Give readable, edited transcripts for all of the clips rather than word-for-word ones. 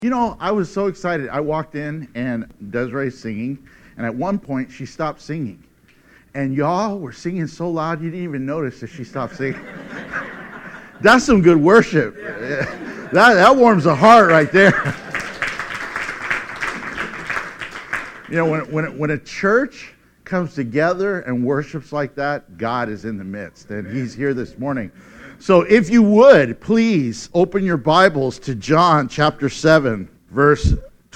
I was so excited. I walked in and Desiree's singing, and at one point she stopped singing. And y'all were singing so loud you didn't even notice that she stopped singing. That's some good worship. Yeah. That warms the heart right there. When a church comes together and worships like that, God is in the midst, and He's here this morning. So if you would, please open your Bibles to John chapter 7, verse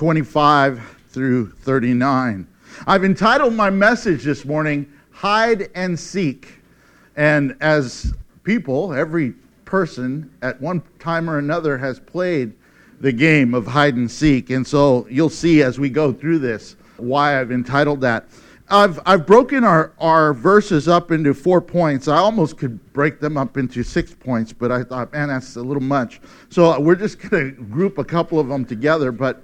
25 through 39. I've entitled my message this morning, Hide and Seek. And as people, every person at one time or another has played the game of hide and seek. And so you'll see as we go through this why I've entitled that. I've broken our verses up into 4 points. I almost could break them up into 6 points, but I thought, man, that's a little much. So we're just going to group a couple of them together. But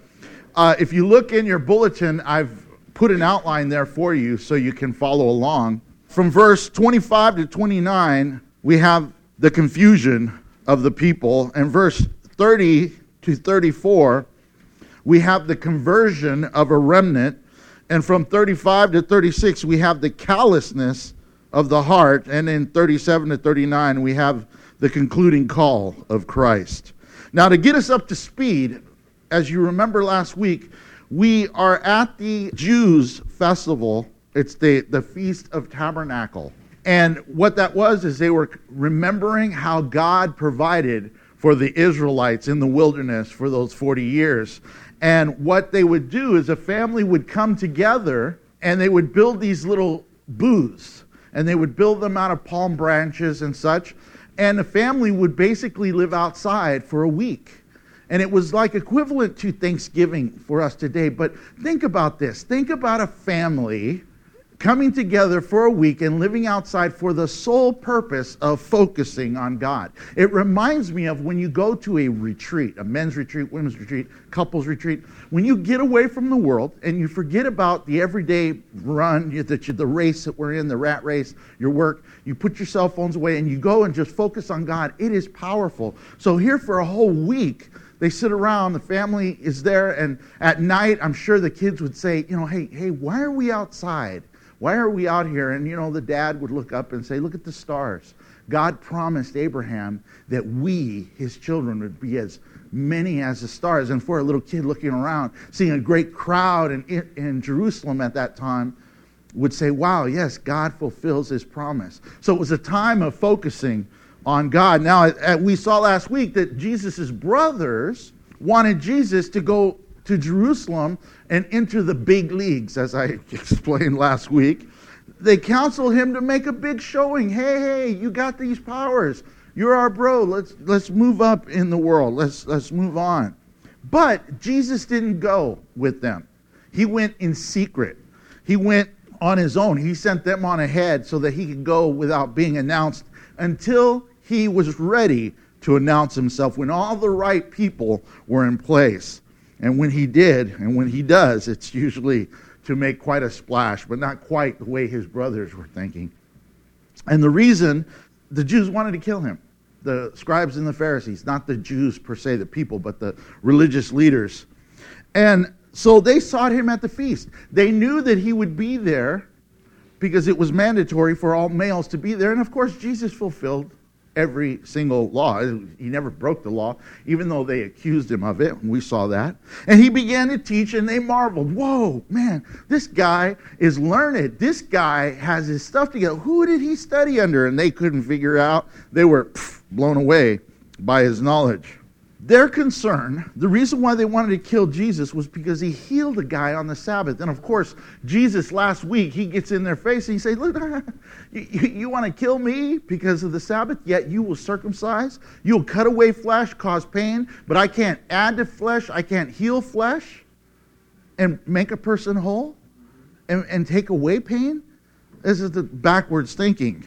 if you look in your bulletin, I've put an outline there for you so you can follow along. From verse 25 to 29, we have the confusion of the people. And verse 30 to 34, we have the conversion of a remnant. And from 35 to 36, we have the callousness of the heart. And in 37 to 39, we have the concluding call of Christ. Now, to get us up to speed, as you remember last week, we are at the Jews' festival. It's the Feast of Tabernacle. And what that was is they were remembering how God provided for the Israelites in the wilderness for those 40 years. And what they would do is a family would come together and they would build these little booths. And they would build them out of palm branches and such. And the family would basically live outside for a week. And it was like equivalent to Thanksgiving for us today. But think about this. Think about a family coming together for a week and living outside for the sole purpose of focusing on God. It reminds me of when you go to a retreat, a men's retreat, women's retreat, couples retreat. When you get away from the world and you forget about the everyday run, the race that we're in, the rat race, your work, you put your cell phones away and you go and just focus on God. It is powerful. So here for a whole week, they sit around, the family is there, and at night, I'm sure the kids would say, hey, why are we outside? Why are we out here? And, the dad would look up and say, look at the stars. God promised Abraham that we, his children, would be as many as the stars. And for a little kid looking around, seeing a great crowd in Jerusalem at that time, would say, wow, yes, God fulfills his promise. So it was a time of focusing on God. Now, we saw last week that Jesus' brothers wanted Jesus to go to Jerusalem and enter the big leagues, as I explained last week. They counseled him to make a big showing. Hey, you got these powers. You're our bro. Let's move up in the world. Let's move on. But Jesus didn't go with them. He went in secret. He went on his own. He sent them on ahead so that he could go without being announced until he was ready to announce himself, when all the right people were in place. And when he did, and when he does, it's usually to make quite a splash, but not quite the way his brothers were thinking. And the reason the Jews wanted to kill him, the scribes and the Pharisees, not the Jews per se, the people, but the religious leaders. And so they sought him at the feast. They knew that he would be there because it was mandatory for all males to be there. And of course, Jesus fulfilled every single law. He never broke the law, even though they accused him of it. We saw that. And he began to teach, and they marveled. Whoa, man, this guy is learned. This guy has his stuff together. Who did he study under? And they couldn't figure out. They were blown away by his knowledge. Their concern, the reason why they wanted to kill Jesus, was because he healed a guy on the Sabbath. And of course, Jesus last week, he gets in their face and he says, look, you want to kill me because of the Sabbath, yet you will circumcise? You'll cut away flesh, cause pain, but I can't add to flesh, I can't heal flesh and make a person whole and take away pain? This is the backwards thinking.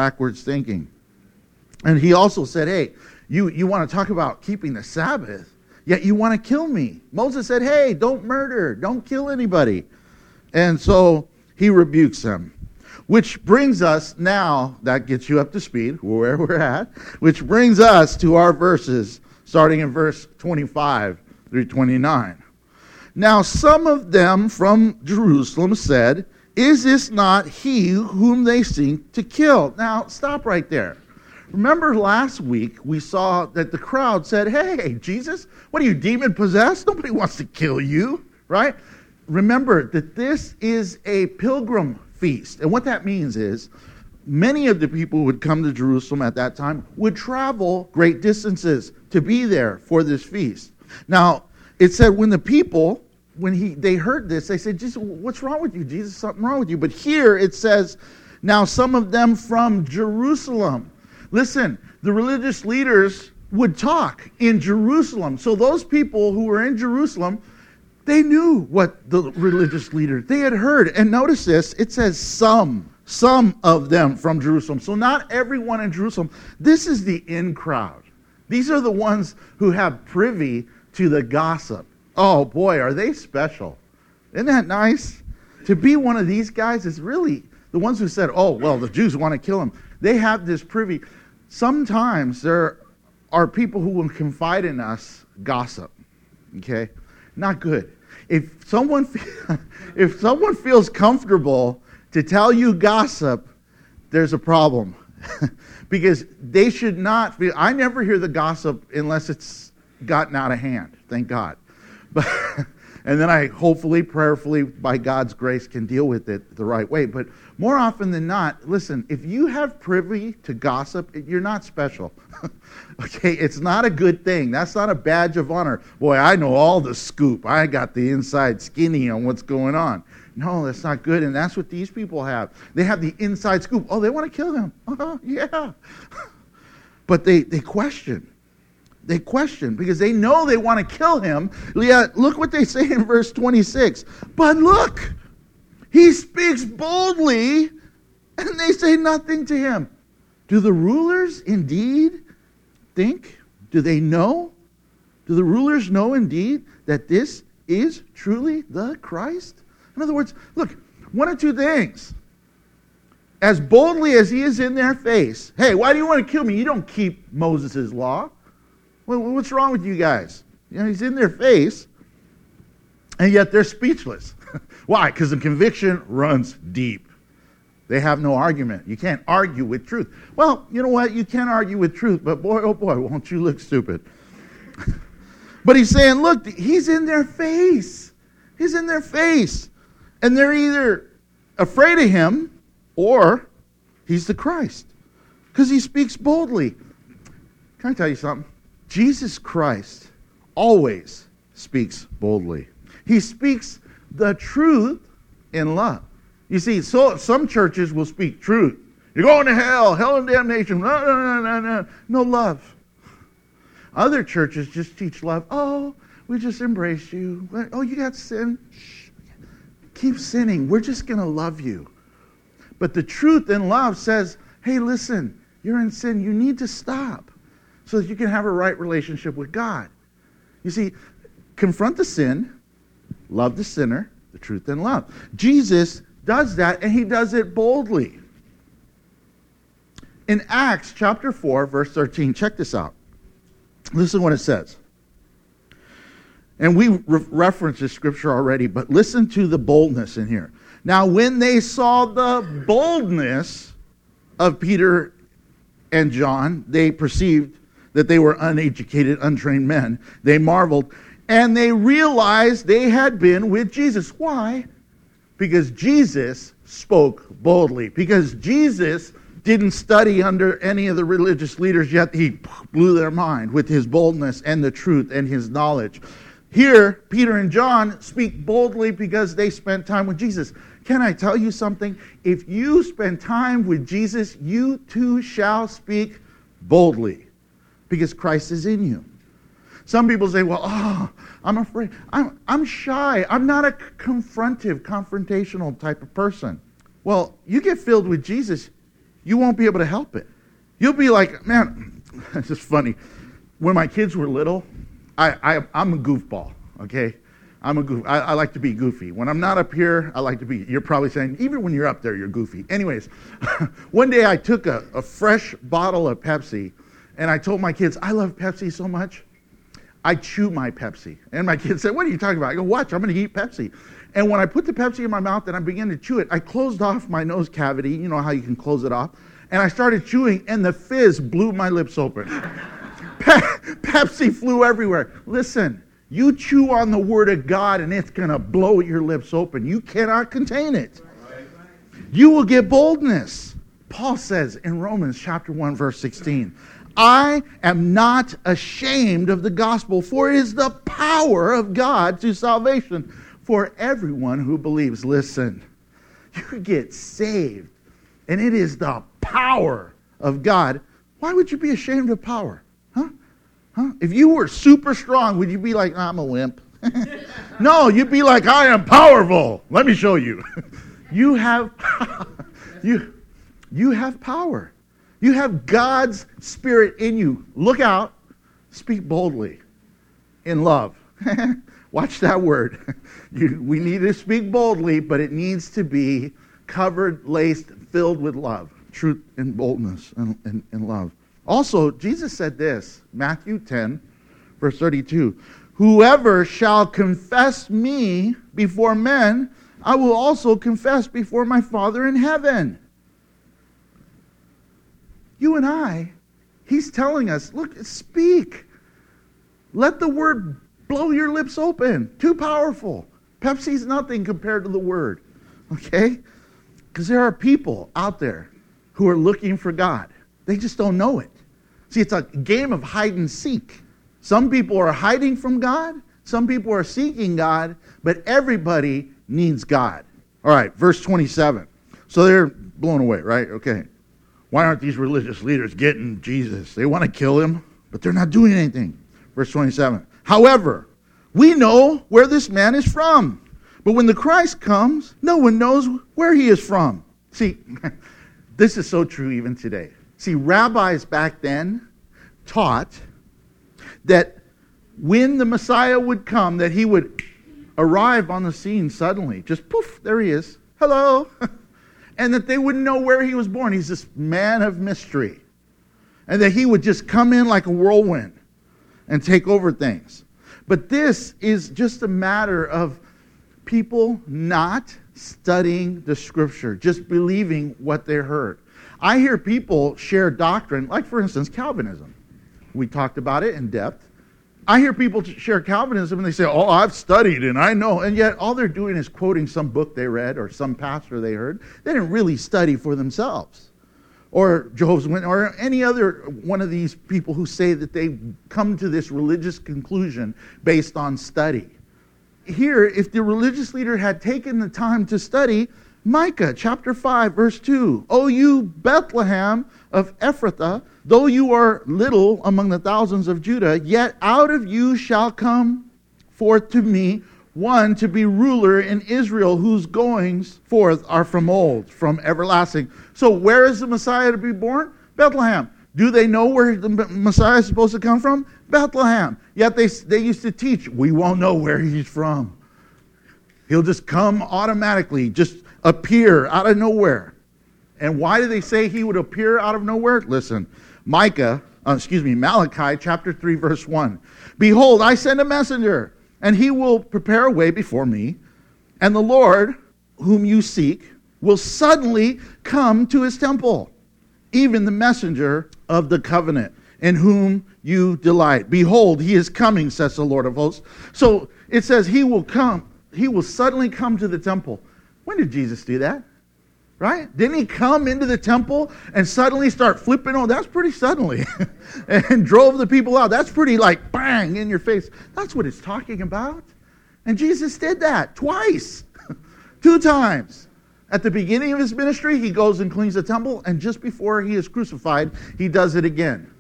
And he also said, hey, you want to talk about keeping the Sabbath, yet you want to kill me. Moses said, hey, don't murder, don't kill anybody. And so he rebukes them. Which brings us now, that gets you up to speed, where we're at, which brings us to our verses, starting in verse 25 through 29. Now some of them from Jerusalem said, "Is this not he whom they seek to kill?" Now stop right there. Remember last week we saw that the crowd said, "Hey, Jesus, what are you, demon possessed? Nobody wants to kill you," right? Remember that this is a pilgrim feast. And what that means is many of the people who would come to Jerusalem at that time would travel great distances to be there for this feast. Now, it said when the people, they heard this, they said, "Jesus, what's wrong with you, Jesus? Something wrong with you." But here it says, now some of them from Jerusalem. Listen, the religious leaders would talk in Jerusalem. So those people who were in Jerusalem, they knew what the religious leaders, they had heard. And notice this, it says some of them from Jerusalem. So not everyone in Jerusalem. This is the in crowd. These are the ones who have privy to the gossip. Oh boy, are they special. Isn't that nice? To be one of these guys is really the ones who said, "Oh, well, the Jews want to kill him." They have this privy. Sometimes there are people who will confide in us gossip. Okay? Not good. If someone feels comfortable to tell you gossip, there's a problem. Because they should not be. I never hear the gossip unless it's gotten out of hand. Thank God. But and then I hopefully, prayerfully, by God's grace, can deal with it the right way. But more often than not, listen, if you have privy to gossip, you're not special. Okay, it's not a good thing. That's not a badge of honor. Boy, I know all the scoop. I got the inside skinny on what's going on. No, that's not good, and that's what these people have. They have the inside scoop. Oh, they want to kill him. Yeah. But they question. They question because they know they want to kill him. Yeah, look what they say in verse 26. "But look, he speaks boldly, and they say nothing to him." Do the rulers indeed think? Do they know? Do the rulers know indeed that this is truly the Christ? In other words, look, one of two things. As boldly as he is in their face, "Hey, why do you want to kill me? You don't keep Moses' law. Well, what's wrong with you guys?" You know, he's in their face, and yet they're speechless. Why? Because the conviction runs deep. They have no argument. You can't argue with truth. Well, you know what? You can argue with truth, but boy, oh boy, won't you look stupid. But he's saying, look, he's in their face. He's in their face. And they're either afraid of him or he's the Christ. Because he speaks boldly. Can I tell you something? Jesus Christ always speaks boldly. He speaks the truth in love. You see, so some churches will speak truth. You're going to hell and damnation. No love. Other churches just teach love. Oh, we just embrace you. Oh, you got sin? Shh. Keep sinning. We're just going to love you. But the truth in love says, hey, listen, you're in sin. You need to stop so that you can have a right relationship with God. You see, confront the sin, love the sinner, the truth in love. Jesus does that, and he does it boldly. In Acts chapter 4, verse 13, check this out. Listen what it says. And we referenced this scripture already, but listen to the boldness in here. Now, when they saw the boldness of Peter and John, they perceived that they were uneducated, untrained men. They marveled, and they realized they had been with Jesus. Why? Because Jesus spoke boldly. Because Jesus didn't study under any of the religious leaders, yet he blew their mind with his boldness and the truth and his knowledge. Here, Peter and John speak boldly because they spent time with Jesus. Can I tell you something? If you spend time with Jesus, you too shall speak boldly because Christ is in you. Some people say, well, I'm afraid. I'm shy. I'm not a confrontational type of person. Well, you get filled with Jesus, you won't be able to help it. You'll be like, man, it's just funny. When my kids were little, I'm a goofball, okay? I like to be goofy. When I'm not up here, I like to be. You're probably saying, even when you're up there, you're goofy. Anyways, one day I took a fresh bottle of Pepsi, and I told my kids, I love Pepsi so much. I chew my Pepsi. And my kids said, what are you talking about? I go, watch, I'm going to eat Pepsi. And when I put the Pepsi in my mouth and I began to chew it, I closed off my nose cavity. You know how you can close it off. And I started chewing, and the fizz blew my lips open. Pepsi flew everywhere. Listen, you chew on the Word of God, and it's going to blow your lips open. You cannot contain it. You will get boldness. Paul says in Romans chapter 1, verse 16, I am not ashamed of the gospel, for it is the power of God to salvation for everyone who believes. Listen, you get saved, and it is the power of God. Why would you be ashamed of power? Huh? If you were super strong, would you be like, I'm a wimp? No, you'd be like, I am powerful. Let me show you. You have you have power. You have God's Spirit in you. Look out. Speak boldly in love. Watch that word. We need to speak boldly, but it needs to be covered, laced, filled with love. Truth and boldness and love. Also, Jesus said this, Matthew 10, verse 32. Whoever shall confess me before men, I will also confess before my Father in heaven. You and I, he's telling us, look, speak. Let the word blow your lips open. Too powerful. Pepsi's nothing compared to the word. Okay? Because there are people out there who are looking for God. They just don't know it. See, it's a game of hide and seek. Some people are hiding from God. Some people are seeking God. But everybody needs God. All right, verse 27. So they're blown away, right? Okay. Why aren't these religious leaders getting Jesus? They want to kill him, but they're not doing anything. Verse 27. However, we know where this man is from. But when the Christ comes, no one knows where he is from. See, this is so true even today. See, rabbis back then taught that when the Messiah would come, that he would arrive on the scene suddenly. Just poof, there he is. Hello. And that they wouldn't know where he was born. He's this man of mystery. And that he would just come in like a whirlwind and take over things. But this is just a matter of people not studying the Scripture, just believing what they heard. I hear people share doctrine, like for instance, Calvinism. We talked about it in depth. I hear people share Calvinism and they say, oh, I've studied and I know. And yet all they're doing is quoting some book they read or some pastor they heard. They didn't really study for themselves. Or Jehovah's Witness or any other one of these people who say that they come to this religious conclusion based on study. Here, if the religious leader had taken the time to study, Micah chapter 5, verse 2, O you Bethlehem of Ephrathah, though you are little among the thousands of Judah, yet out of you shall come forth to me one to be ruler in Israel, whose goings forth are from old, from everlasting. So where is the Messiah to be born? Bethlehem. Do they know where the Messiah is supposed to come from? Bethlehem. Yet they used to teach, we won't know where he's from. He'll just come automatically, just appear out of nowhere. And why do they say he would appear out of nowhere? Listen, Malachi chapter 3, verse 1. Behold, I send a messenger, and he will prepare a way before me, and the Lord, whom you seek, will suddenly come to his temple, even the messenger of the covenant, in whom you delight. Behold, he is coming, says the Lord of hosts. So it says he will come, he will suddenly come to the temple. When did Jesus do that? Right? Didn't he come into the temple and suddenly start flipping? Oh, that's pretty suddenly. And drove the people out. That's pretty like bang in your face. That's what it's talking about. And Jesus did that twice. 2 times. At the beginning of his ministry, he goes and cleans the temple. And just before he is crucified, he does it again.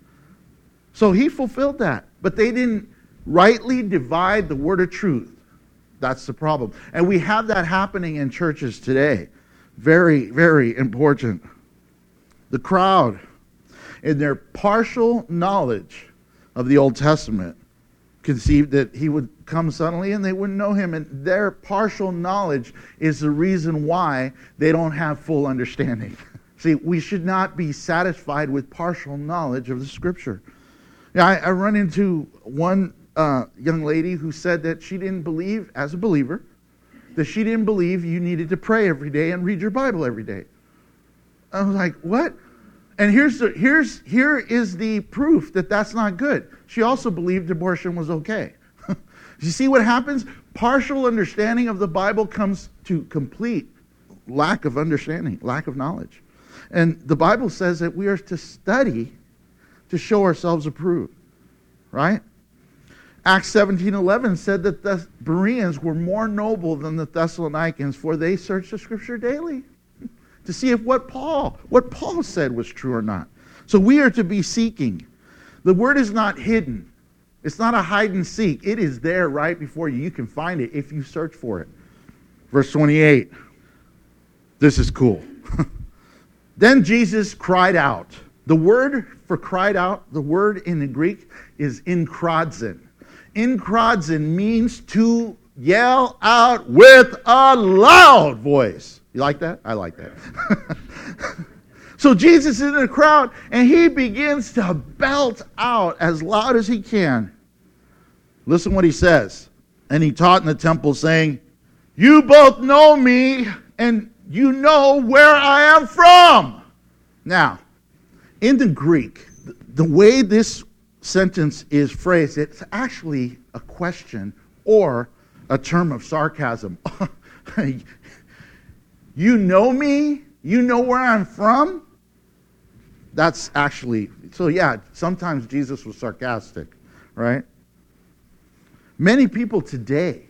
So he fulfilled that. But they didn't rightly divide the word of truth. That's the problem. And we have that happening in churches today. Very, very important. The crowd, in their partial knowledge of the Old Testament, conceived that he would come suddenly and they wouldn't know him. And their partial knowledge is the reason why they don't have full understanding. See, we should not be satisfied with partial knowledge of the Scripture. Yeah, I run into one young lady who said that she didn't believe, as a believer, that she didn't believe you needed to pray every day and read your Bible every day. I was like, what? And here is the proof that that's not good. She also believed abortion was okay. You see what happens? Partial understanding of the Bible comes to complete lack of understanding, lack of knowledge. And the Bible says that we are to study to show ourselves approved, right? Acts 17:11 said that the Bereans were more noble than the Thessalonians, for they searched the Scripture daily to see if what Paul said was true or not. So we are to be seeking. The Word is not hidden. It's not a hide and seek. It is there right before you. You can find it if you search for it. Verse 28. This is cool. Then Jesus cried out. The word for cried out, the word in the Greek is inkrodzin. Inkrodzin means to yell out with a loud voice. You like that? I like that. So Jesus is in the crowd, and he begins to belt out as loud as he can. Listen what he says. And he taught in the temple, saying, "You both know me, and you know where I am from." Now, in the Greek, the way this sentence is phrased, it's actually a question or a term of sarcasm. You know me? You know where I'm from? That's actually, so yeah, sometimes Jesus was sarcastic, right? Many people today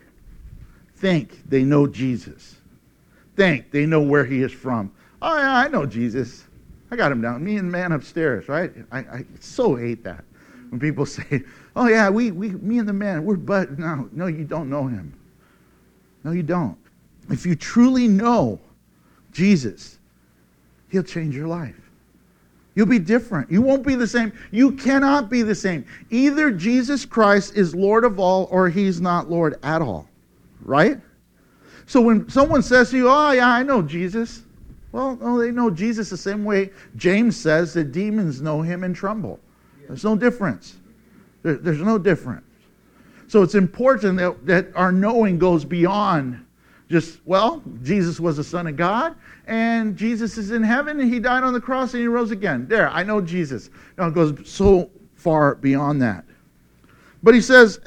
think they know Jesus. Think they know where he is from. Oh yeah, I know Jesus. I got him down. Me and the man upstairs, right? I so hate that. When people say, oh yeah, me and the man, we're bud. No, you don't know him. No, you don't. If you truly know Jesus, he'll change your life. You'll be different. You won't be the same. You cannot be the same. Either Jesus Christ is Lord of all or he's not Lord at all. Right? So when someone says to you, oh yeah, I know Jesus. Well, no, they know Jesus the same way James says that demons know him and tremble. There's no difference. There's no difference. So it's important that our knowing goes beyond just, well, Jesus was the Son of God, and Jesus is in heaven, and he died on the cross, and he rose again. There, I know Jesus. No, it goes so far beyond that. But he says,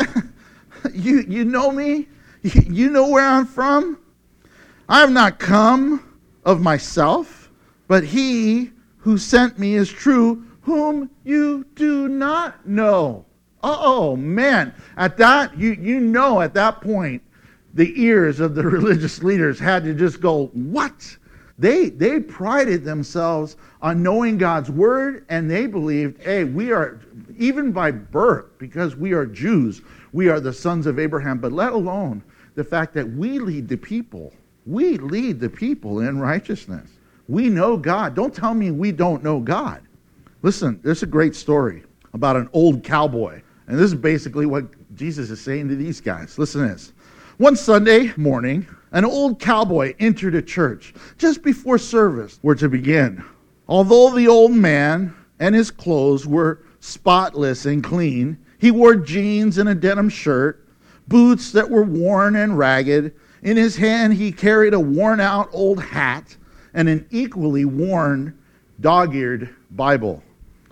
you know me? You know where I'm from? I have not come of myself, but he who sent me is true, whom you do not know. Oh, man. At that, you know at that point, the ears of the religious leaders had to just go, what? They prided themselves on knowing God's word, and they believed, hey, we are, even by birth, because we are Jews, we are the sons of Abraham, but let alone the fact that we lead the people. We lead the people in righteousness. We know God. Don't tell me we don't know God. Listen, there's a great story about an old cowboy. And this is basically what Jesus is saying to these guys. Listen to this. One Sunday morning, an old cowboy entered a church just before service were to begin. Although the old man and his clothes were spotless and clean, he wore jeans and a denim shirt, boots that were worn and ragged. In his hand, he carried a worn-out old hat and an equally worn, dog-eared Bible.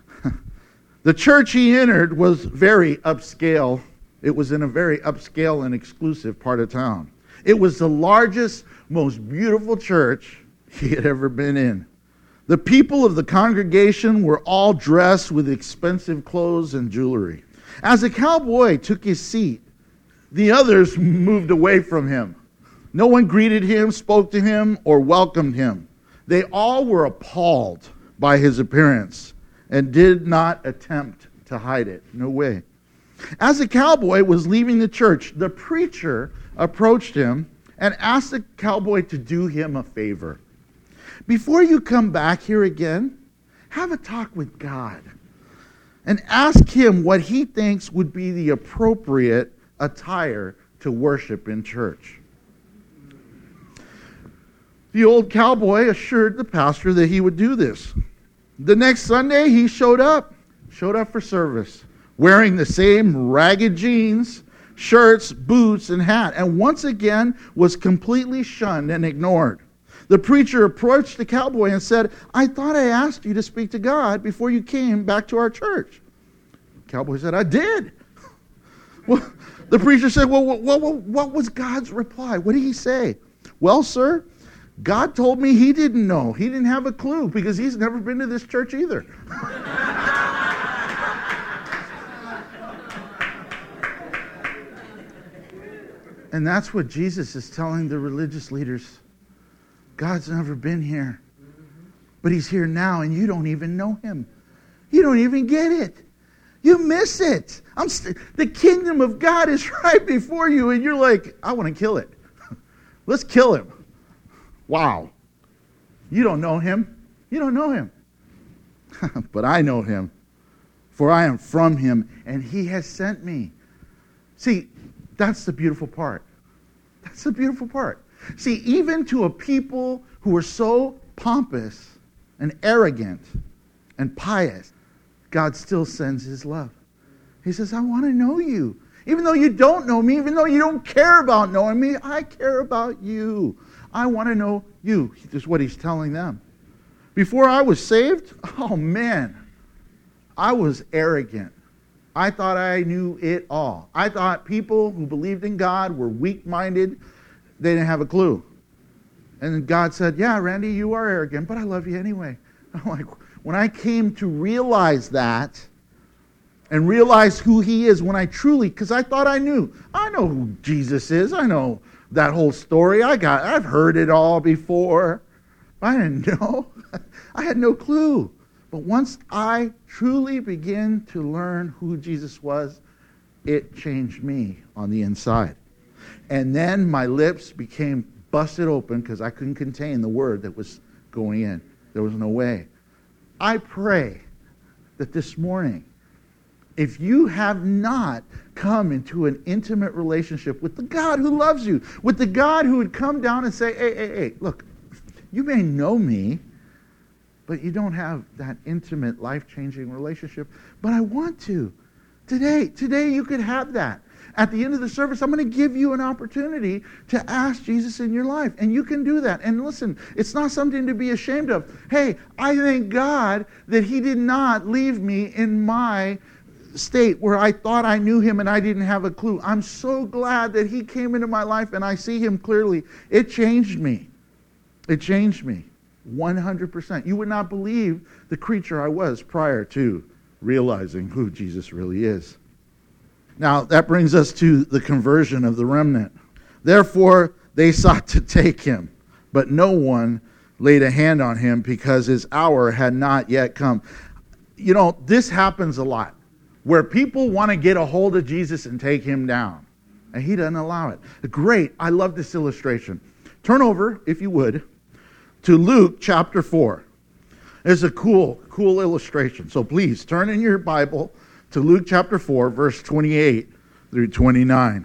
The church he entered was very upscale. It was in a very upscale and exclusive part of town. It was the largest, most beautiful church he had ever been in. The people of the congregation were all dressed with expensive clothes and jewelry. As the cowboy took his seat, the others moved away from him. No one greeted him, spoke to him, or welcomed him. They all were appalled by his appearance and did not attempt to hide it. No way. As the cowboy was leaving the church, the preacher approached him and asked the cowboy to do him a favor. Before you come back here again, have a talk with God and ask him what he thinks would be the appropriate attire to worship in church. The old cowboy assured the pastor that he would do this. The next Sunday, he showed up for service, wearing the same ragged jeans, shirts, boots, and hat, and once again was completely shunned and ignored. The preacher approached the cowboy and said, "I thought I asked you to speak to God before you came back to our church." The cowboy said, "I did." Well, the preacher said, "Well, what was God's reply? What did he say?" "Well, sir, God told me he didn't know. He didn't have a clue because he's never been to this church either." And that's what Jesus is telling the religious leaders. God's never been here. But he's here now, and you don't even know him. You don't even get it. You miss it. The kingdom of God is right before you, and you're like, "I want to kill it. Let's kill him." Wow. You don't know him. You don't know him. But I know him, for I am from him, and he has sent me. See, that's the beautiful part. That's the beautiful part. See, even to a people who are so pompous and arrogant and pious, God still sends his love. He says, "I want to know you. Even though you don't know me, even though you don't care about knowing me, I care about you. I want to know you." This is what he's telling them. Before I was saved, oh man, I was arrogant. I thought I knew it all. I thought people who believed in God were weak-minded. They didn't have a clue. And then God said, "Yeah, Randy, you are arrogant, but I love you anyway." I'm like, when I came to realize that and realize who he is, when I truly, because I thought I knew. I know who Jesus is. I know that whole story. I've heard it all before. I didn't know. I had no clue. But once I truly began to learn who Jesus was, it changed me on the inside. And then my lips became busted open because I couldn't contain the word that was going in. There was no way. I pray that this morning, if you have not come into an intimate relationship with the God who loves you, with the God who would come down and say, hey, look, you may know me, but you don't have that intimate, life-changing relationship. But I want to. Today you could have that. At the end of the service, I'm going to give you an opportunity to ask Jesus in your life. And you can do that. And listen, it's not something to be ashamed of. Hey, I thank God that he did not leave me in my state where I thought I knew him and I didn't have a clue. I'm so glad that he came into my life and I see him clearly. It changed me. It changed me 100%. You would not believe the creature I was prior to realizing who Jesus really is. Now, that brings us to the conversion of the remnant. Therefore, they sought to take him, but no one laid a hand on him because his hour had not yet come. You know, this happens a lot, where people want to get a hold of Jesus and take him down, and he doesn't allow it. Great. I love this illustration. Turn over, if you would, to Luke chapter 4. It's a cool illustration. So please, turn in your Bible to Luke chapter 4, verse 28 through 29.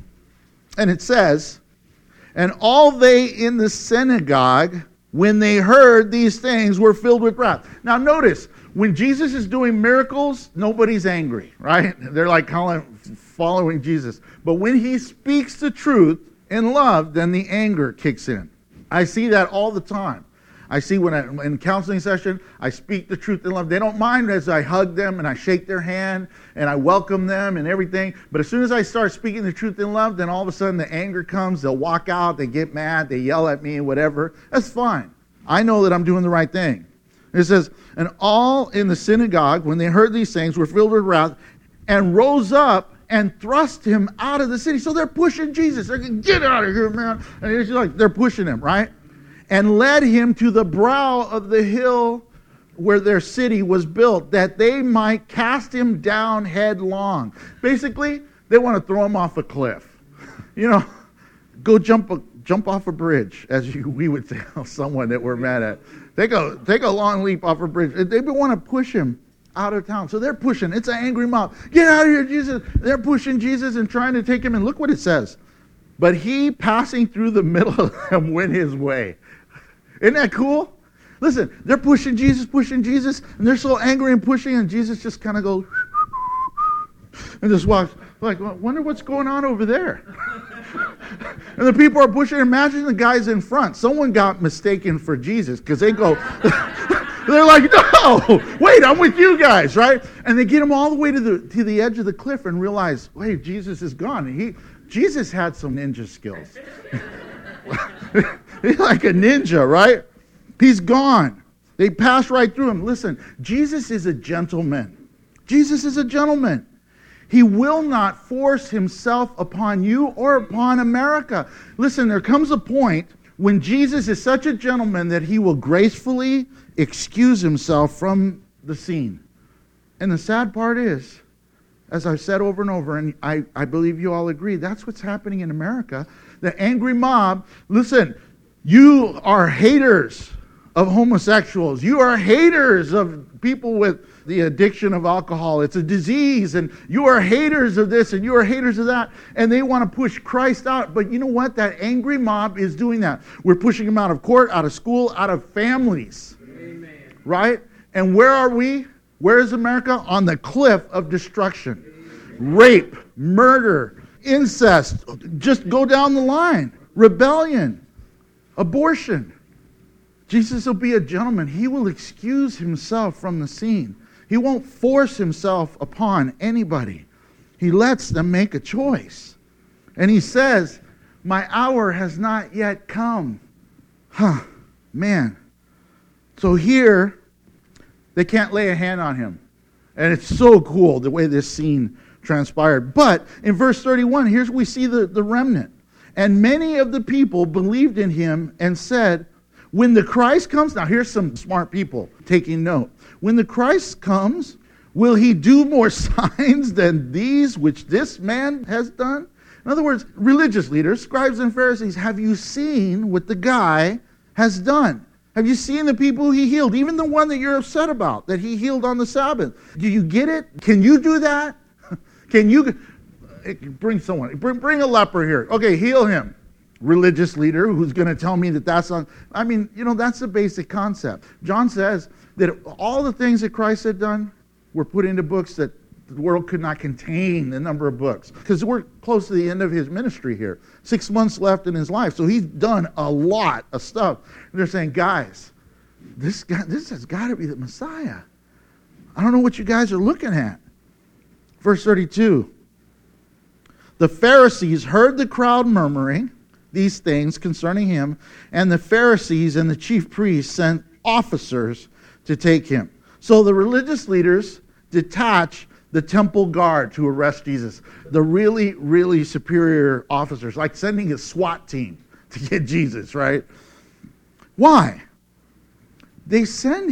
And it says, "And all they in the synagogue, when they heard these things, were filled with wrath." Now notice, when Jesus is doing miracles, nobody's angry, right? They're like following Jesus. But when he speaks the truth in love, then the anger kicks in. I see that all the time. I see when in counseling session, I speak the truth in love. They don't mind as I hug them and I shake their hand and I welcome them and everything. But as soon as I start speaking the truth in love, then all of a sudden the anger comes. They'll walk out. They get mad. They yell at me, whatever. That's fine. I know that I'm doing the right thing. It says, "And all in the synagogue, when they heard these things, were filled with wrath and rose up and thrust him out of the city." So they're pushing Jesus. They're going, "Get out of here, man." And it's like they're pushing him, right? "And led him to the brow of the hill where their city was built, that they might cast him down headlong." Basically, they want to throw him off a cliff. You know, go jump off a bridge, as we would tell someone that we're mad at. Take a long leap off a bridge. They want to push him out of town. So they're pushing. It's an angry mob. "Get out of here, Jesus." They're pushing Jesus and trying to take him. And look what it says. "But he, passing through the middle of them, went his way." Isn't that cool? Listen, they're pushing Jesus, and they're so angry and pushing, and Jesus just kind of goes, and just walks, like, I wonder what's going on over there. And the people are pushing. Imagine the guys in front. Someone got mistaken for Jesus because they go, they're like, no, wait, I'm with you guys, right? And they get him all the way to the edge of the cliff and realize, wait, Jesus is gone. Jesus had some ninja skills. He's like a ninja, right? He's gone. They passed right through him. Listen, Jesus is a gentleman. Jesus is a gentleman. He will not force himself upon you or upon America. Listen, there comes a point when Jesus is such a gentleman that he will gracefully excuse himself from the scene. And the sad part is, as I've said over and over, and I believe you all agree, that's what's happening in America. The angry mob, listen, you are haters of homosexuals. You are haters of people with the addiction of alcohol. It's a disease, and you are haters of this, and you are haters of that, and they want to push Christ out. But you know what? That angry mob is doing that. We're pushing him out of court, out of school, out of families. Amen. Right? And where are we? Where is America? On the cliff of destruction. Amen. Rape, murder, incest, just go down the line. Rebellion, abortion. Jesus will be a gentleman. He will excuse himself from the scene. He won't force himself upon anybody. He lets them make a choice. And he says, my hour has not yet come. Man. So here, they can't lay a hand on him. And it's so cool the way this scene transpired. But in verse 31, here's where we see the remnant. And many of the people believed in him and said, when the Christ comes, now here's some smart people taking note. When the Christ comes, will he do more signs than these which this man has done? In other words, religious leaders, scribes and Pharisees, have you seen what the guy has done? Have you seen the people he healed? Even the one that you're upset about, that he healed on the Sabbath. Do you get it? Can you do that? Can you bring someone? Bring a leper here. Okay, heal him. Religious leader who's going to tell me that's not. I mean, that's the basic concept. John says that all the things that Christ had done were put into books that the world could not contain the number of books. Because we're close to the end of his ministry here. 6 months left in his life. So he's done a lot of stuff. And they're saying, guys, this has got to be the Messiah. I don't know what you guys are looking at. Verse 32. The Pharisees heard the crowd murmuring these things concerning him, and the Pharisees and the chief priests sent officers to take him. So the religious leaders detach the temple guard to arrest Jesus. The really, really superior officers, like sending a SWAT team to get Jesus, right? Why? They send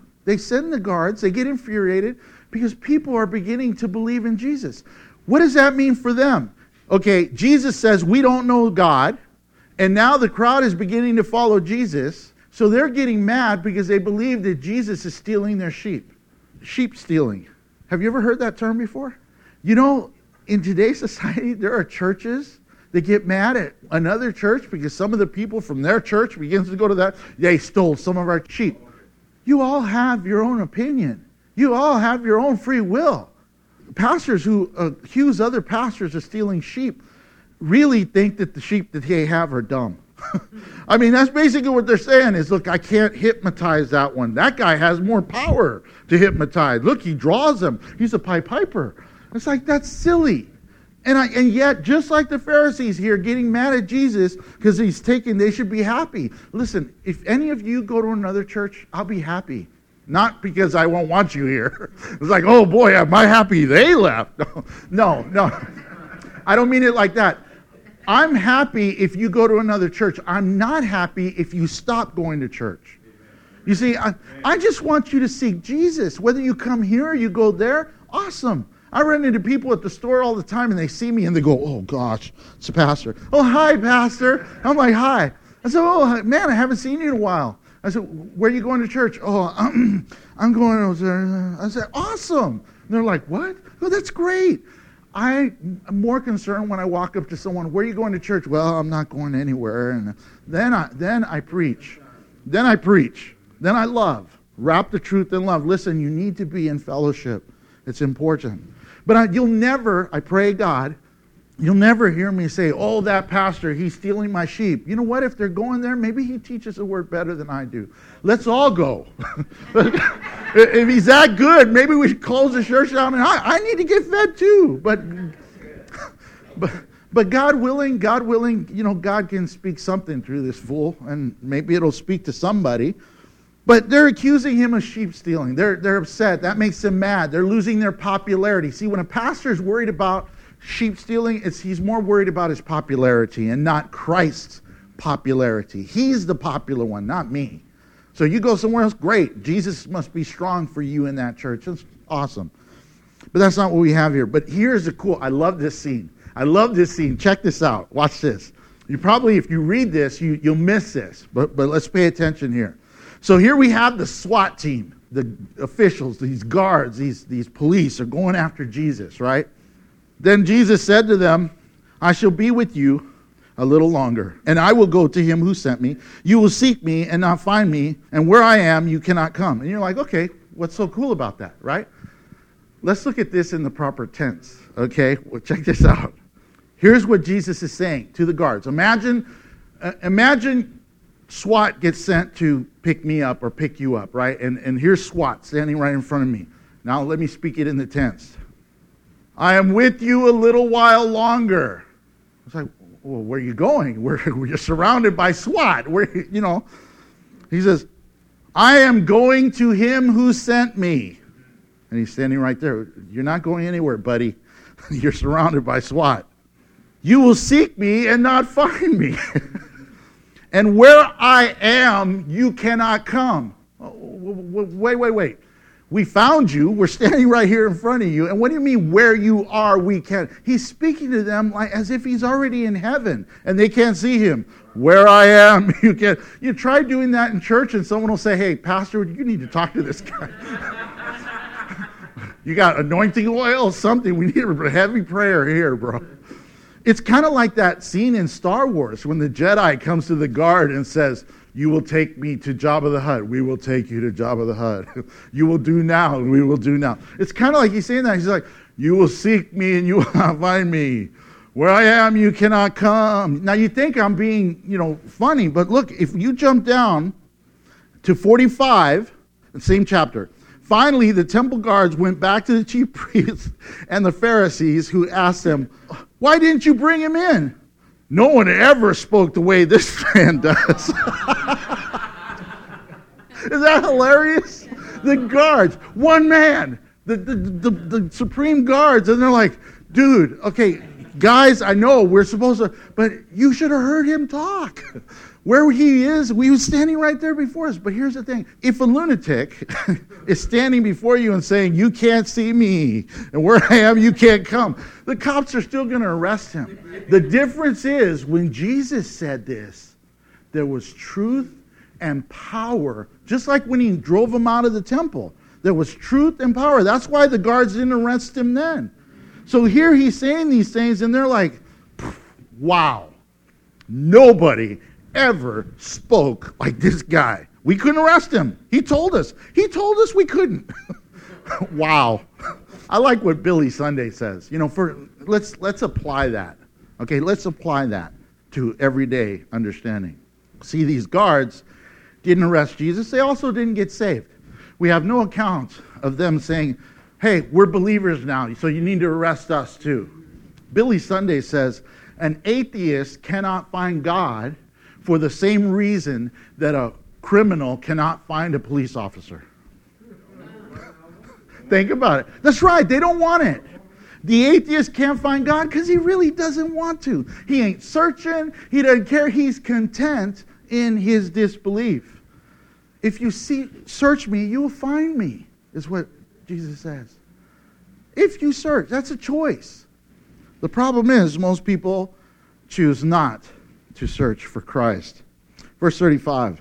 the guards, they get infuriated because people are beginning to believe in Jesus. What does that mean for them? Okay, Jesus says we don't know God. And now the crowd is beginning to follow Jesus, so they're getting mad because they believe that Jesus is stealing their sheep. Sheep stealing. Have you ever heard that term before? In today's society, there are churches that get mad at another church because some of the people from their church begins to go to that. They stole some of our sheep. You all have your own opinion. You all have your own free will. Pastors who accuse other pastors of stealing sheep really think that the sheep that they have are dumb. I mean, that's basically what they're saying is, look, I can't hypnotize that one. That guy has more power to hypnotize. Look, he draws them. He's a Pied Piper. It's like, that's silly. And yet, just like the Pharisees here getting mad at Jesus because they should be happy. Listen, if any of you go to another church, I'll be happy. Not because I won't want you here. It's like, oh boy, am I happy they left. No. I don't mean it like that. I'm happy if you go to another church. I'm not happy if you stop going to church. You see, I just want you to seek Jesus. Whether you come here or you go there, awesome. I run into people at the store all the time and they see me and they go, oh gosh, it's a pastor. Oh, hi, pastor. I'm like, hi. I said, oh, man, I haven't seen you in a while. I said, where are you going to church? Oh, I'm going over there. I said, awesome. And they're like, what? Oh, that's great. I'm more concerned when I walk up to someone, where are you going to church? Well, I'm not going anywhere. And then I preach. Then I love. Wrap the truth in love. Listen, you need to be in fellowship. It's important. But you'll never, I pray God, you'll never hear me say, oh, that pastor, he's stealing my sheep. You know what? If they're going there, maybe he teaches the word better than I do. Let's all go. If he's that good, maybe we should close the church down. And I need to get fed too. But God willing, God can speak something through this fool. And maybe it'll speak to somebody. But they're accusing him of sheep stealing. They're upset. That makes them mad. They're losing their popularity. See, when a pastor is worried about sheep stealing, he's more worried about his popularity and not Christ's popularity. He's the popular one, not me. So you go somewhere else, great. Jesus must be strong for you in that church. That's awesome. But that's not what we have here. But here's the cool, I love this scene. Check this out. Watch this. You probably, if you read this, you'll miss this. But let's pay attention here. So here we have the SWAT team, the officials, these guards, these police are going after Jesus, right? Then Jesus said to them, I shall be with you a little longer, and I will go to him who sent me. You will seek me and not find me, and where I am, you cannot come. And you're like, okay, what's so cool about that, right? Let's look at this in the proper tense, okay? Well, check this out. Here's what Jesus is saying to the guards. Imagine SWAT gets sent to pick me up or pick you up, right? And here's SWAT standing right in front of me. Now let me speak it in the tense. I am with you a little while longer. It's like, well, where are you going? You're surrounded by SWAT. He says, I am going to him who sent me. And he's standing right there. You're not going anywhere, buddy. You're surrounded by SWAT. You will seek me and not find me. And where I am, you cannot come. Wait. We found you. We're standing right here in front of you. And what do you mean where you are, we can't? He's speaking to them like as if he's already in heaven and they can't see him. Where I am, you can't. You try doing that in church and someone will say, hey, pastor, you need to talk to this guy. You got anointing oil, something. We need a heavy prayer here, bro. It's kind of like that scene in Star Wars when the Jedi comes to the guard and says, you will take me to Jabba the Hutt. We will take you to Jabba the Hutt. You will do now, and we will do now. It's kind of like he's saying that. He's like, you will seek me, and you will not find me. Where I am, you cannot come. Now, you think I'm being, funny, but look, if you jump down to 45, the same chapter. Finally, the temple guards went back to the chief priests and the Pharisees, who asked them, why didn't you bring him in? No one ever spoke the way this man does. Is that hilarious? The guards, one man, the supreme guards, and they're like, dude, okay, guys, I know we're supposed to, but you should have heard him talk. Where he is, we was standing right there before us. But here's the thing. If a lunatic is standing before you and saying, you can't see me, and where I am, you can't come, the cops are still going to arrest him. The difference is, when Jesus said this, there was truth and power, just like when he drove him out of the temple. There was truth and power. That's why the guards didn't arrest him then. So here he's saying these things, and they're like, wow, nobody ever spoke like this guy. We couldn't arrest him. He told us we couldn't. Wow. I like what Billy Sunday says. Let's apply that. Okay, let's apply that to everyday understanding. See, these guards didn't arrest Jesus. They also didn't get saved. We have no account of them saying, hey, we're believers now, so you need to arrest us too. Billy Sunday says, an atheist cannot find God for the same reason that a criminal cannot find a police officer. Think about it. That's right, they don't want it. The atheist can't find God because he really doesn't want to. He ain't searching, he doesn't care, he's content in his disbelief. If you search me, you will find me, is what Jesus says. If you search, that's a choice. The problem is most people choose not to search for Christ. Verse 35.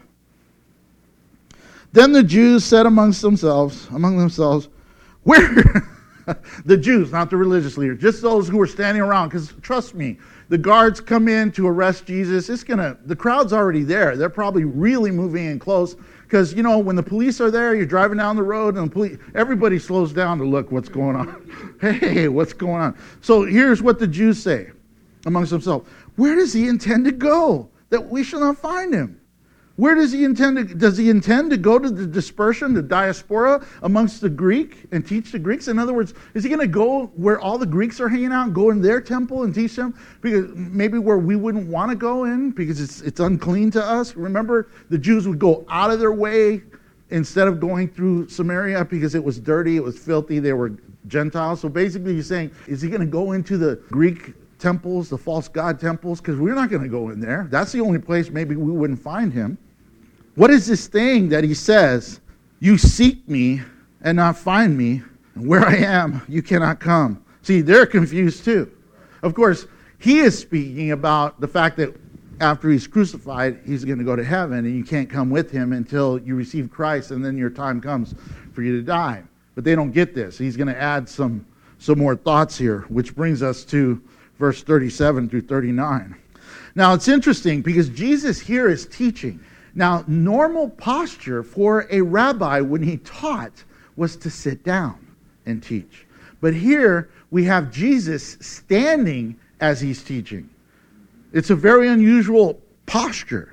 Then the Jews said among themselves, where The Jews, not the religious leaders, just those who were standing around. Because trust me, the guards come in to arrest Jesus. The crowd's already there. They're probably really moving in close. Because, when the police are there, you're driving down the road, and everybody slows down to look what's going on. Hey, what's going on? So here's what the Jews say amongst themselves. Where does he intend to go that we shall not find him? Where does he intend to go to the dispersion, the diaspora amongst the Greek and teach the Greeks? In other words, is he going to go where all the Greeks are hanging out and go in their temple and teach them? Because maybe where we wouldn't want to go in because it's unclean to us. Remember, the Jews would go out of their way instead of going through Samaria because it was dirty, it was filthy, they were Gentiles. So basically he's saying, is he going to go into the Greek temples, the false god temples? Because we're not going to go in there. That's the only place maybe we wouldn't find him. What is this thing that he says, you seek me and not find me, and where I am, you cannot come? See, they're confused too. Of course, he is speaking about the fact that after he's crucified, he's going to go to heaven, and you can't come with him until you receive Christ, and then your time comes for you to die. But they don't get this. He's going to add some more thoughts here, which brings us to verse 37 through 39. Now, it's interesting because Jesus here is teaching. Now, normal posture for a rabbi when he taught was to sit down and teach. But here we have Jesus standing as he's teaching. It's a very unusual posture.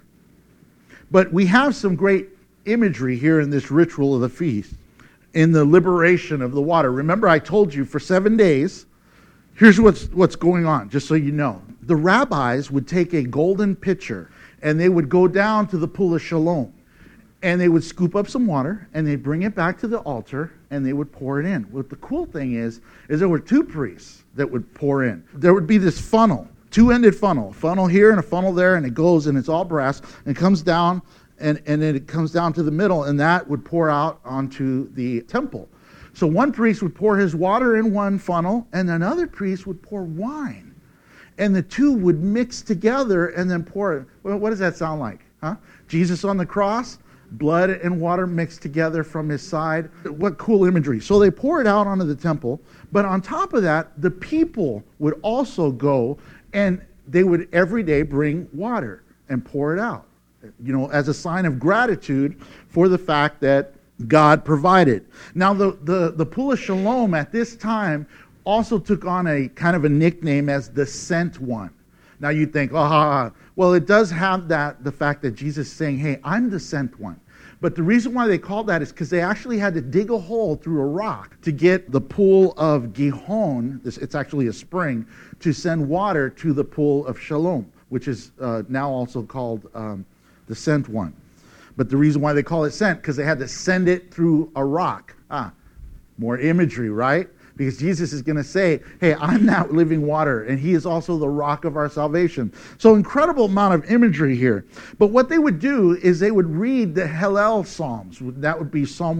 But we have some great imagery here in this ritual of the feast, in the liberation of the water. Remember, I told you for 7 days, here's what's going on, just so you know. The rabbis would take a golden pitcher and they would go down to the pool of Shalom. And they would scoop up some water, and they'd bring it back to the altar, and they would pour it in. What the cool thing is there were two priests that would pour in. There would be this funnel, two-ended funnel. A funnel here and a funnel there, and it goes, and it's all brass, and it comes down, and then it comes down to the middle, and that would pour out onto the temple. So one priest would pour his water in one funnel, and another priest would pour wine. And the two would mix together and then pour it. Well, what does that sound like? Huh? Jesus on the cross, blood and water mixed together from his side. What cool imagery. So they pour it out onto the temple. But on top of that, the people would also go and they would every day bring water and pour it out, as a sign of gratitude for the fact that God provided. Now, the Pool of Shalom at this time also took on a kind of a nickname as the Sent One. Now you'd think, well, it does have the fact that Jesus is saying, hey, I'm the Sent One. But the reason why they called that is because they actually had to dig a hole through a rock to get the pool of Gihon, it's actually a spring, to send water to the Pool of Shalom, which is now also called the Sent One. But the reason why they call it sent, because they had to send it through a rock. More imagery, right? Because Jesus is going to say, hey, I'm that living water, and he is also the rock of our salvation. So incredible amount of imagery here. But what they would do is they would read the Hallel Psalms. That would be Psalm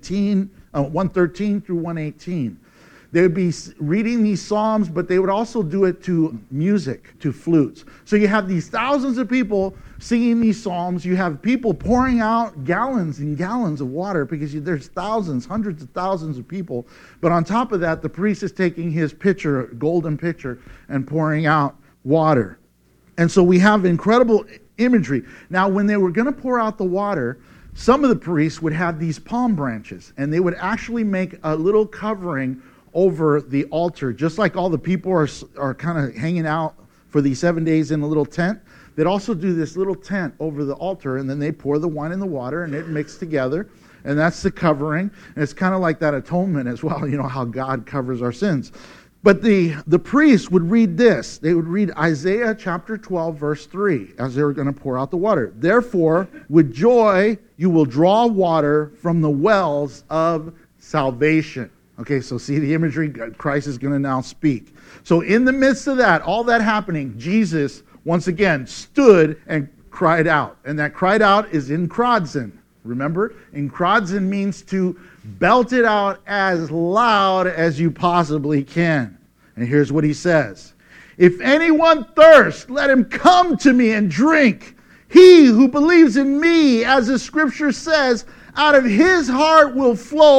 113 through 118. They would be reading these psalms, but they would also do it to music, to flutes. So you have these thousands of people singing these psalms. You have people pouring out gallons and gallons of water because there's thousands, hundreds of thousands of people. But on top of that, the priest is taking his pitcher, golden pitcher, and pouring out water. And so we have incredible imagery. Now, when they were going to pour out the water, some of the priests would have these palm branches, and they would actually make a little covering over the altar, just like all the people are kind of hanging out for these 7 days in a little tent. They'd also do this little tent over the altar, and then they pour the wine in the water, and it mixed together, and that's the covering. And it's kind of like that atonement as well, how God covers our sins. But the priests would read this. They would read Isaiah chapter 12, verse 3, as they were going to pour out the water. Therefore, with joy, you will draw water from the wells of salvation. Okay, so see the imagery? Christ is going to now speak. So in the midst of that, all that happening, Jesus, once again, stood and cried out. And that cried out is in Krodzin. Remember? In Krodzin means to belt it out as loud as you possibly can. And here's what he says. If anyone thirsts, let him come to me and drink. He who believes in me, as the scripture says, out of his heart will flow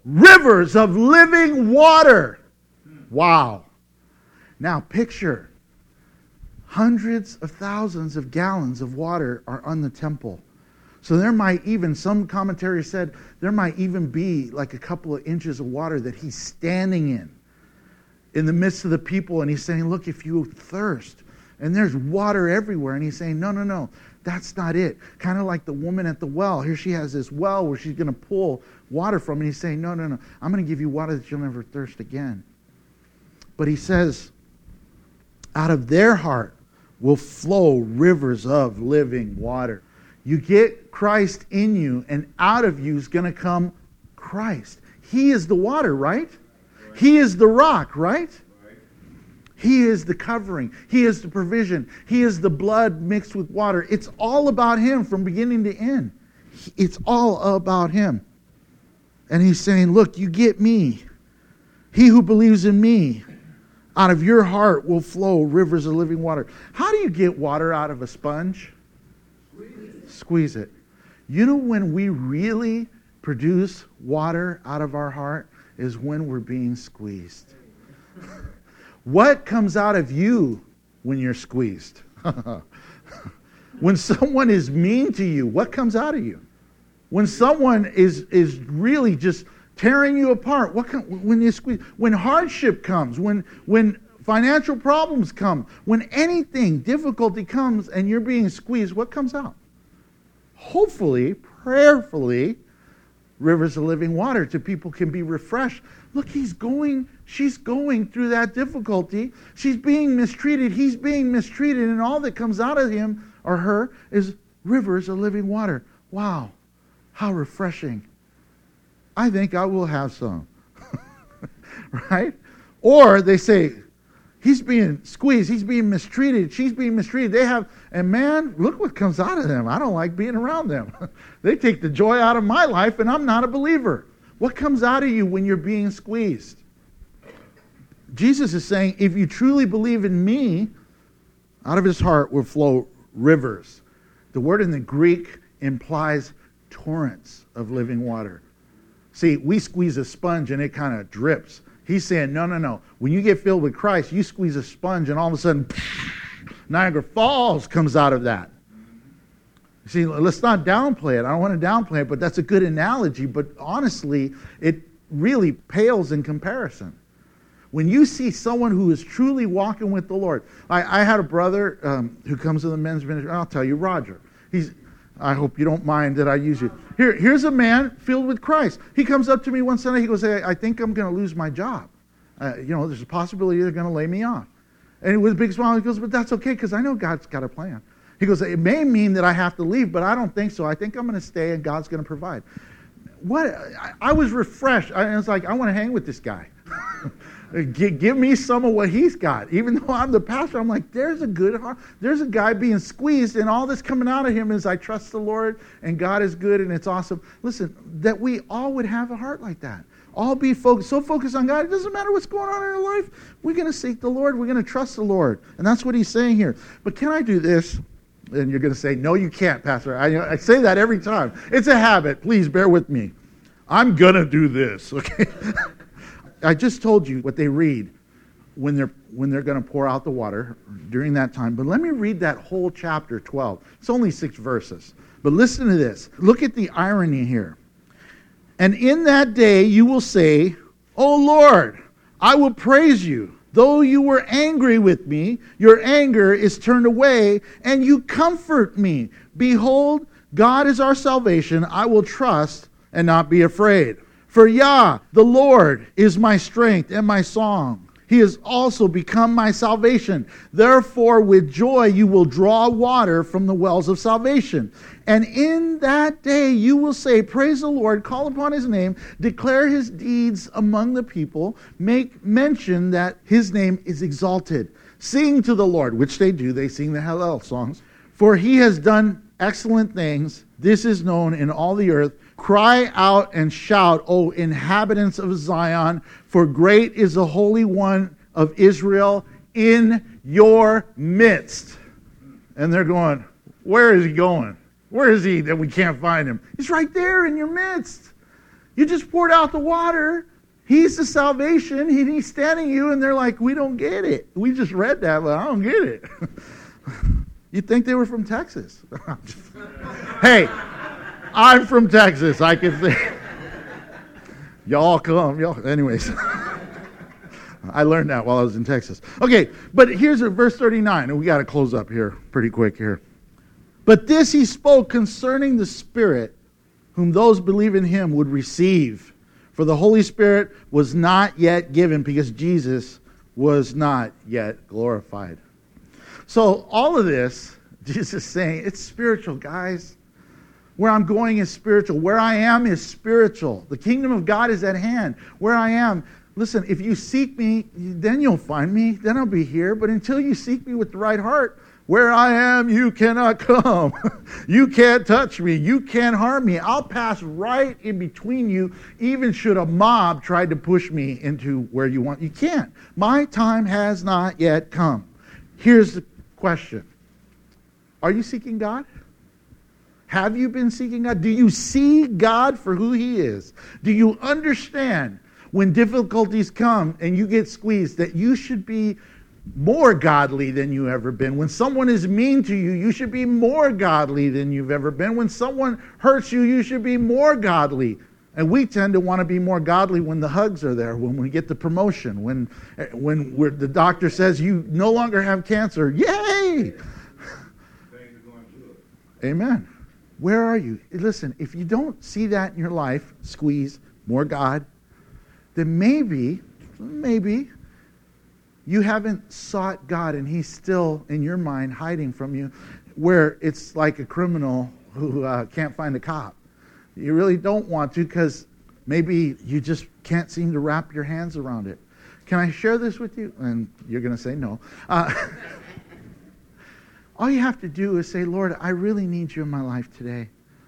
rivers of living water. Wow. Now picture hundreds of thousands of gallons of water are on the temple. So there might even, some commentaries said, there might even be like a couple of inches of water that he's standing in the midst of the people, and he's saying, look, if you thirst, and there's water everywhere, and he's saying, no, that's not it. Kind of like the woman at the well. Here she has this well where she's going to pull water from, and he's saying, no, I'm going to give you water that you'll never thirst again. But he says, out of their heart will flow rivers of living water. You get Christ in you, and out of you is going to come Christ. He is the water, right? He is the rock, right? He is the covering. He is the provision. He is the blood mixed with water. It's all about him from beginning to end. It's all about him. And he's saying, look, you get me. He who believes in me, out of your heart will flow rivers of living water. How do you get water out of a sponge? Squeeze it. You know when we really produce water out of our heart is when we're being squeezed. What comes out of you when you're squeezed? When someone is mean to you, what comes out of you? When someone is really just tearing you apart, when you squeeze? When hardship comes, when financial problems come, when anything, difficulty comes and you're being squeezed, what comes out? Hopefully, prayerfully, rivers of living water so people can be refreshed. Look, she's going through that difficulty. She's being mistreated. He's being mistreated. And all that comes out of him or her is rivers of living water. Wow, how refreshing. I think I will have some. Right? Or they say, he's being squeezed. He's being mistreated. She's being mistreated. And man, look what comes out of them. I don't like being around them. They take the joy out of my life, and I'm not a believer. What comes out of you when you're being squeezed? Jesus is saying, if you truly believe in me, out of his heart will flow rivers. The word in the Greek implies torrents of living water. See, we squeeze a sponge and it kind of drips. He's saying, no. When you get filled with Christ, you squeeze a sponge and all of a sudden, Niagara Falls comes out of that. See, let's not downplay it. I don't want to downplay it, but that's a good analogy. But honestly, it really pales in comparison. When you see someone who is truly walking with the Lord. I had a brother who comes to the men's ministry. I'll tell you, Roger. I hope you don't mind that I use you. Here's a man filled with Christ. He comes up to me one Sunday. He goes, hey, I think I'm going to lose my job. There's a possibility they're going to lay me off. And with a big smile, he goes, but that's okay because I know God's got a plan. He goes, it may mean that I have to leave, but I don't think so. I think I'm going to stay and God's going to provide. I was refreshed. I was like, I want to hang with this guy. Give me some of what he's got. Even though I'm the pastor, I'm like, there's a good heart. There's a guy being squeezed, and all that's coming out of him is I trust the Lord, and God is good, and it's awesome. Listen, that we all would have a heart like that. All be so focused on God. It doesn't matter what's going on in our life. We're going to seek the Lord. We're going to trust the Lord. And that's what he's saying here. But can I do this? And you're going to say, no, you can't, Pastor. I say that every time. It's a habit. Please bear with me. I'm going to do this, okay? I just told you what they read when they're going to pour out the water during that time. But let me read that whole chapter 12. It's only 6 verses. But listen to this. Look at the irony here. And in that day you will say, O Lord, I will praise you. Though you were angry with me, your anger is turned away, and you comfort me. Behold, God is our salvation. I will trust and not be afraid. For Yah, the Lord, is my strength and my song. He has also become my salvation. Therefore, with joy you will draw water from the wells of salvation. And in that day you will say, praise the Lord, call upon his name, declare his deeds among the people, make mention that his name is exalted. Sing to the Lord, which they do. They sing the Hallel songs. For he has done excellent things. This is known in all the earth. Cry out and shout, O inhabitants of Zion, for great is the Holy One of Israel in your midst. And they're going, where is he going? Where is he that we can't find him? He's right there in your midst. You just poured out the water. He's the salvation. He's standing you, and they're like, we don't get it. We just read that, but I don't get it. You'd think they were from Texas. Hey, I'm from Texas. I can say, y'all come. Anyways, I learned that while I was in Texas. Okay, but here's verse 39, and we got to close up here pretty quick here. But this he spoke concerning the Spirit, whom those believe in him would receive. For the Holy Spirit was not yet given because Jesus was not yet glorified. So all of this, Jesus is saying, it's spiritual, guys. Where I'm going is spiritual. Where I am is spiritual. The kingdom of God is at hand. Where I am, listen, if you seek me, then you'll find me. Then I'll be here. But until you seek me with the right heart, where I am, you cannot come. You can't touch me. You can't harm me. I'll pass right in between you, even should a mob try to push me into where you want. You can't. My time has not yet come. Here's the question. Are you seeking God? Have you been seeking God? Do you see God for who he is? Do you understand when difficulties come and you get squeezed that you should be more godly than you ever been? When someone is mean to you, you should be more godly than you've ever been. When someone hurts you, you should be more godly. And we tend to want to be more godly when the hugs are there, when we get the promotion, when the doctor says you no longer have cancer. Yay! Amen. Where are you? Listen, if you don't see that in your life, squeeze, more God, then maybe you haven't sought God and he's still in your mind hiding from you, where it's like a criminal who can't find a cop. You really don't want to because maybe you just can't seem to wrap your hands around it. Can I share this with you? And you're going to say no. All you have to do is say, Lord, I really need you in my life today.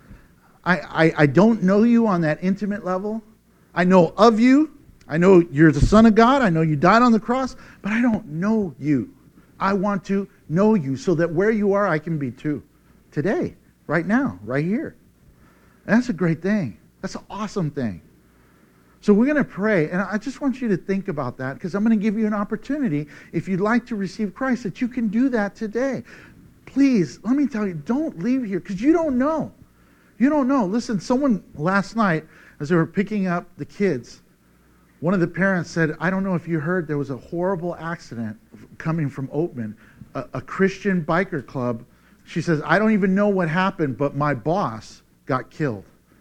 I don't know you on that intimate level. I know of you. I know you're the Son of God. I know you died on the cross, but I don't know you. I want to know you so that where you are, I can be too. Today, right now, right here. And that's a great thing. That's an awesome thing. So we're going to pray, and I just want you to think about that because I'm going to give you an opportunity, if you'd like to receive Christ, that you can do that today. Please, let me tell you, don't leave here because you don't know. You don't know. Listen, someone last night, as they were picking up the kids, one of the parents said, I don't know if you heard, there was a horrible accident coming from Oatman, a Christian biker club. She says, I don't even know what happened, but my boss got killed.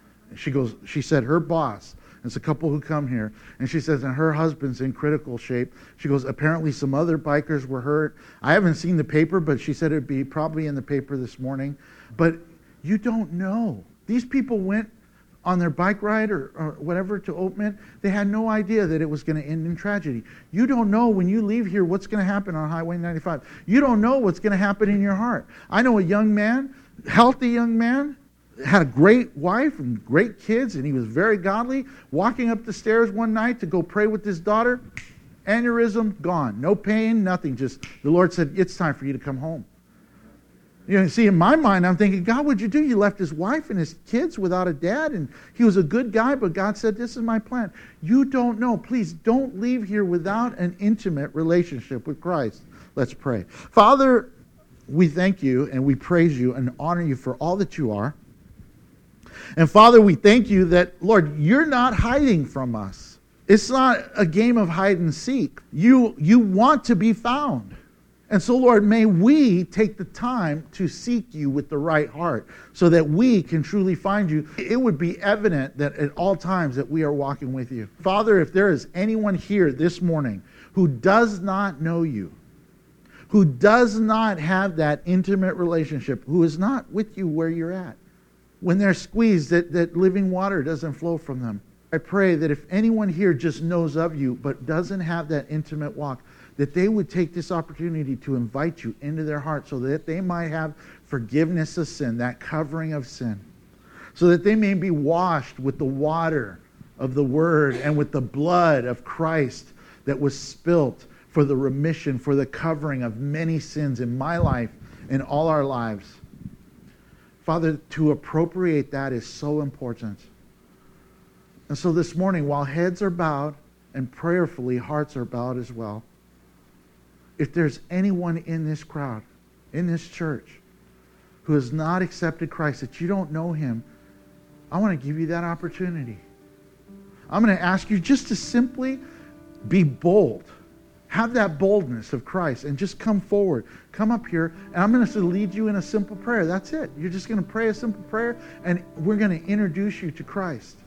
She said her boss, it's a couple who come here, and she says, and her husband's in critical shape. She goes, apparently some other bikers were hurt. I haven't seen the paper, but she said it'd be probably in the paper this morning. But you don't know. These people went on their bike ride or whatever to Oatman. They had no idea that it was going to end in tragedy. You don't know when you leave here what's going to happen on Highway 95. You don't know what's going to happen in your heart. I know a young man, healthy young man, had a great wife and great kids, and he was very godly, walking up the stairs one night to go pray with his daughter. Aneurysm, gone. No pain, nothing. Just the Lord said, it's time for you to come home. You know, see, in my mind, I'm thinking, God, what'd you do? You left his wife and his kids without a dad, and he was a good guy, but God said, this is my plan. You don't know. Please don't leave here without an intimate relationship with Christ. Let's pray. Father, we thank you and we praise you and honor you for all that you are. And Father, we thank you that, Lord, you're not hiding from us. It's not a game of hide and seek. You want to be found. And so, Lord, may we take the time to seek you with the right heart so that we can truly find you. It would be evident that at all times that we are walking with you. Father, if there is anyone here this morning who does not know you, who does not have that intimate relationship, who is not with you where you're at, when they're squeezed, that living water doesn't flow from them. I pray that if anyone here just knows of you but doesn't have that intimate walk, that they would take this opportunity to invite you into their heart so that they might have forgiveness of sin, that covering of sin, so that they may be washed with the water of the Word and with the blood of Christ that was spilt for the remission, for the covering of many sins in my life and all our lives. Father, to appropriate that is so important. And so this morning, while heads are bowed and prayerfully hearts are bowed as well, if there's anyone in this crowd, in this church, who has not accepted Christ, that you don't know him, I want to give you that opportunity. I'm going to ask you just to simply be bold. Have that boldness of Christ and just come forward. Come up here, and I'm going to lead you in a simple prayer. That's it. You're just going to pray a simple prayer, and we're going to introduce you to Christ.